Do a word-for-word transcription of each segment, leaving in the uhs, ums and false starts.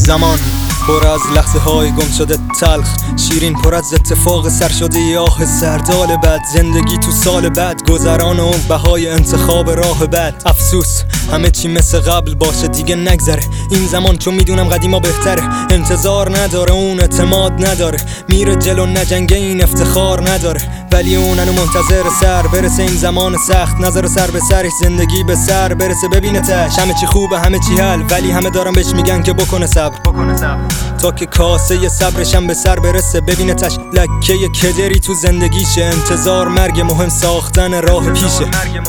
زمان پر از لحظه های گم شده تلخ، شیرین پر از اتفاق سر شده آه سردال بد. زندگی تو سال بعد گذران و بهای انتخاب راه بعد. افسوس همه چی مثل قبل باشه دیگه نگذره این زمان، چون میدونم قدیما بهتره. انتظار نداره اون اعتماد نداره، میره جلو نجنگه این افتخار نداره. ولی اوننو منتظر سر برسه این زمان سخت، نظر سر به سرش زندگی به سر برسه. ببینه تش همه چی خوبه همه چی حل، ولی همه دارن بهش میگن که بکنه صبر بکنه صبر تا که کاسه ی صبرشم به سر برسه. ببینه تش لکه ی کدری تو زندگیشه، انتظار مرگ مهم ساختن راه پیشه.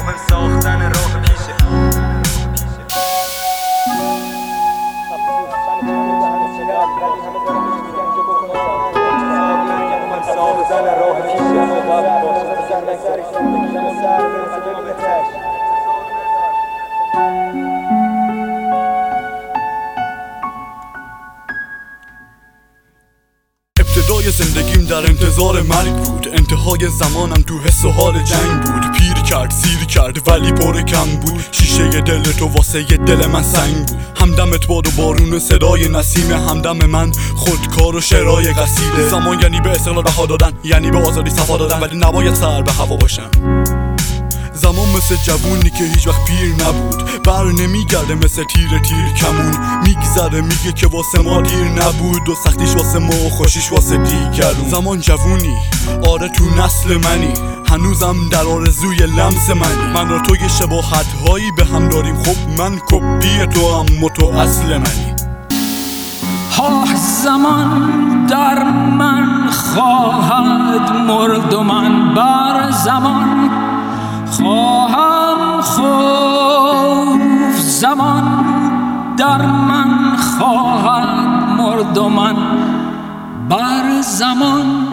ابتدای زندگیم در انتظار مرگ بود، انتهای زمانم تو حس و حال جنگ بود. پیر کرد سیر کرد ولی پر کم بود، شیشه دل تو واسه دل من سنگ بود. همدمت باد و بارون و صدای نسیم، همدم من خودکار و شعرهای قصیده. زمان یعنی به استقلال بها دادن، یعنی به آزادی صفا دادن، ولی نباید سر به هوا باشم. زمان مثل جوونی که هیچ وقت پیر نبود، بر نمیگرده مثل تیر تیر کمون. میگذره میگه که واسه ما دیر نبود، و سختیش واسه ما و خوشیش واسه دیگرون. زمان جوونی آره تو نسل منی، هنوزم در آرزوی لمس منی. من و تو یه شباهت هایی به هم داریم، خب من کپی تو هم و تو اصل منی. ها زمان در من خواهد مرد و من بر زمان خواهم خفت. زمان در من خواهد مرد و من بر زمان